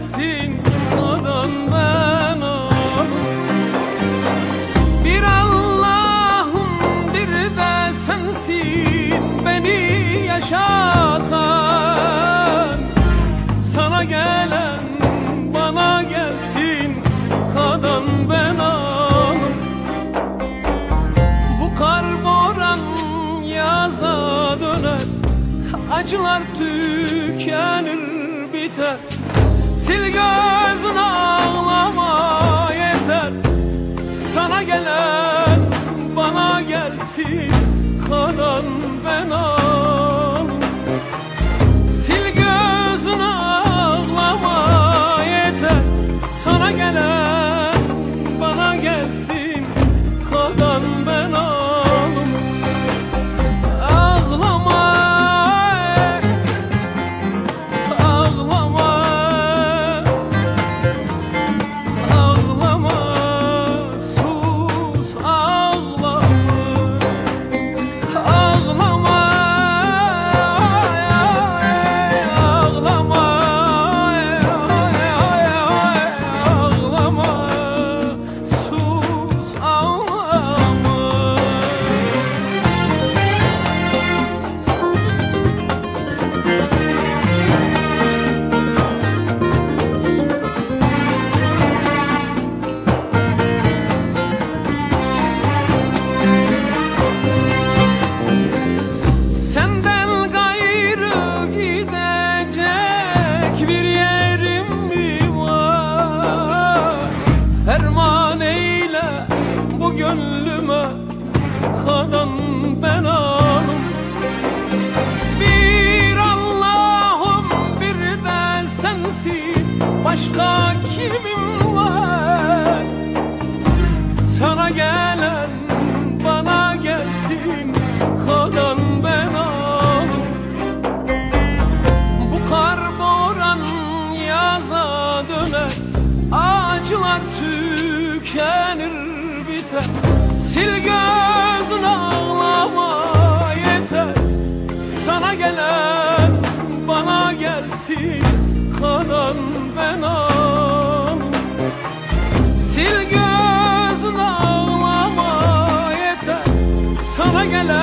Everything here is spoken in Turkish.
gelsin nadan ben ağlam. Bir Allah'ım bir de sensin beni yaşatan. Sana gelen bana gelsin kadan ben ağlam. Bu kar boran yaza döner, acılar tükenir biter. Sil gözün ağlama yeter. Sana gelen bana gelsin kadan ben ağlam. Sil gözün ağlama yeter. Sana gelen bana gelsin kadan ben ağlam. Bir yerim mi var? Ferman eyle bu gönlüme kadan ben ağlam. Bir Allah'ım bir de sensin, başka kimim var? Sana gelen bana gelsin kadan ben ağlam. Bu kar boran yaza döner, acılar tükenir biter. Sil gözün ağlama yeter. Sana gelen bana gelsin kadan ben ağlam. Sil gözün ağlama yeter. Sana gelen